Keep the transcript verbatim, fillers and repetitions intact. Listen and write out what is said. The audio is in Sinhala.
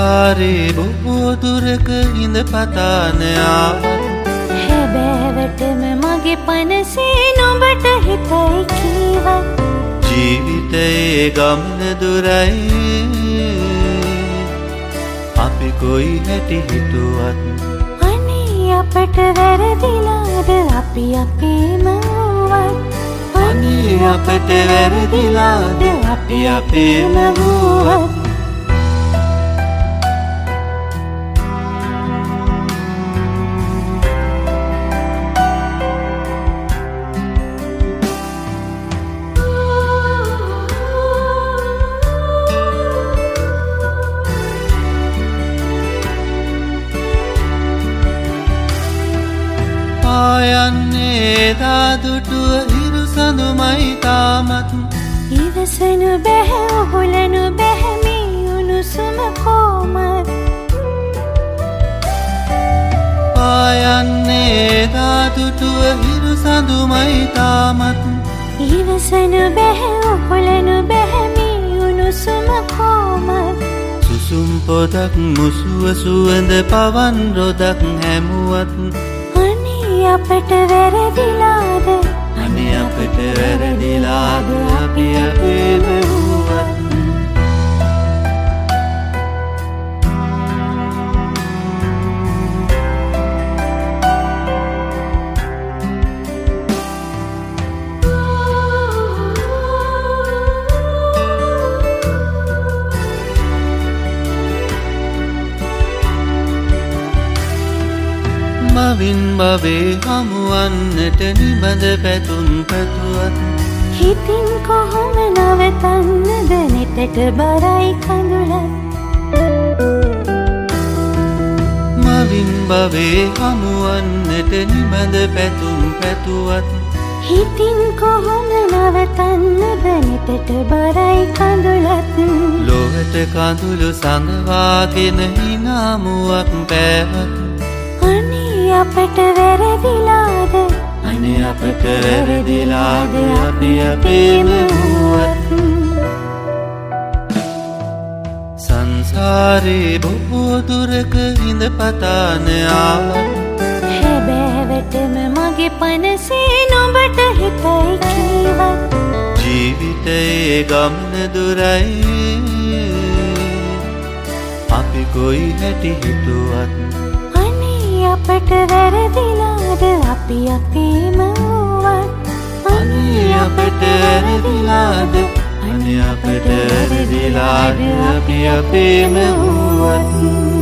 සංසාරේ බොහෝ දුරක ඉඳ පතාන ආවත් හැබෑවටම මගේ පනසේ නොබට හිතයි කීවත් ජීවිතයේ ගමන දුරයි අපි කොයි හැටි හිතුවත් අනේ අපට වැරදිලාද අපි අපේම වුවත් අනේ අපට වැරදිලාද අපි අපේම වුවත් ආයන්නේ දාදුටුව හිරු සඳුමයි තාමත් ඉවසනු බැහැ ඔහුලනු බැහැ මේ උණුසුම කොමත් ආයන්නේ දාදුටුව හිරු සඳුමයි තාමත් ඉවසනු බැහැ ඔහුලනු බැහැ මේ උණුසුම කොමත් සුසුම් පොදක් මුසුව සුවඳ පවන් රොදක් හැමුවත් අපට වැරදිලාද අනේ අපට වැරදිලාද අපි අපේම වුවත් මවින් බවේ හමුවන්නට නිබඳ පැතුම් පැතුවත් හිතින් කොහොම නවතන්නද නෙතට බරයි කඳුලත් මවින් බවේ හමුවන්නට නිබඳ පැතුම් පැතුවත් හිතින් කොහොම නවතන්නද නෙතට බරයි කඳුලත් ලොවට කඳුළු සඟවාගෙන හිනාමුවක් පෑවත් අපට වැරදිලාද අනේ අපට වැරදිලාද අපි අපේම වුවත් සංසාරේ බොහෝ දුරක ඉඳ පතාන ආවත් හැබෑවටම මගේ පනසේ නොබට හිතයි කීවත් ජීවිතයේ ගමන දුරයි අපි කොයි හැටි හිතුවත් අපට වැරදිලාද අපි අපේම වුවත් අනේ අපට වැරදිලාද අනේ අපට වැරදිලාද අපි අපේම වුවත්